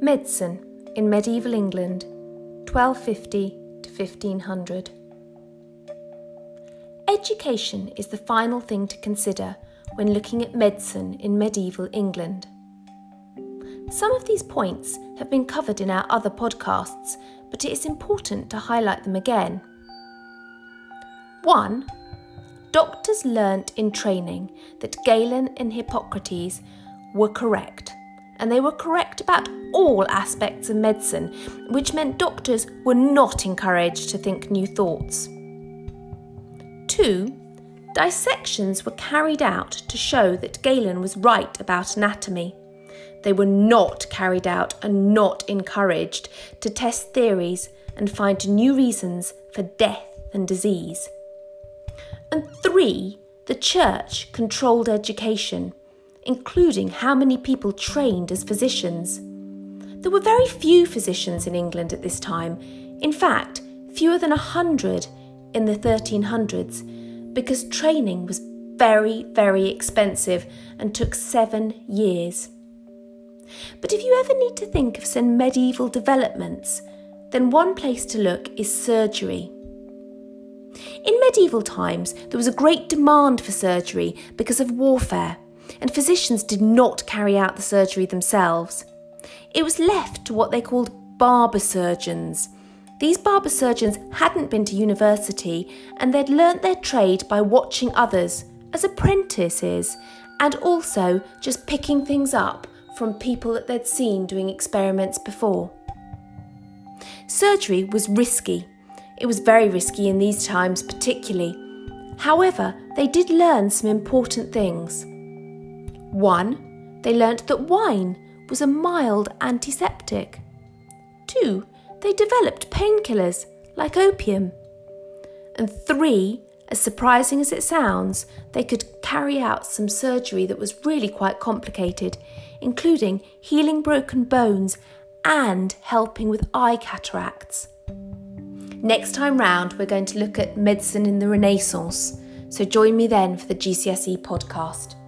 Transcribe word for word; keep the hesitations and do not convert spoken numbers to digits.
Medicine in medieval England, twelve fifty to fifteen hundred. Education is the final thing to consider when looking at medicine in medieval England. Some of these points have been covered in our other podcasts, but it is important to highlight them again. one. Doctors learnt in training that Galen and Hippocrates were correct, and they were correct about all aspects of medicine, which meant doctors were not encouraged to think new thoughts. two. Dissections were carried out to show that Galen was right about anatomy. They were not carried out and not encouraged to test theories and find new reasons for death and disease. And three, the church controlled education, including how many people trained as physicians. There were very few physicians in England at this time, in fact, fewer than a hundred in the thirteen hundreds, because training was very, very expensive and took seven years. But if you ever need to think of some medieval developments, then one place to look is surgery. In medieval times, there was a great demand for surgery because of warfare, and physicians did not carry out the surgery themselves. It was left to what they called barber surgeons. These barber surgeons hadn't been to university, and they'd learnt their trade by watching others as apprentices, and also just picking things up from people that they'd seen doing experiments before. Surgery was risky. It was very risky in these times particularly. However, they did learn some important things. One, they learnt that wine was a mild antiseptic. Two, they developed painkillers like opium. And three, as surprising as it sounds, they could carry out some surgery that was really quite complicated, including healing broken bones and helping with eye cataracts. Next time round, we're going to look at medicine in the Renaissance, so join me then for the G C S E podcast.